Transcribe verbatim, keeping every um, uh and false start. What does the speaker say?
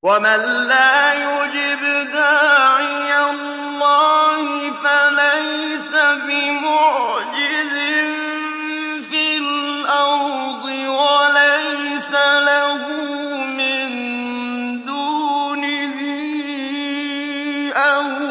وَمَن لَّا يُجِبْ دَاعِيَ اللَّهِ فَلَيْسَ بِمُعْجِزٍ فِي الْأَرْضِ وَلَيْسَ لَهُ مِن دُونِهِ أَوْلِيَاءُ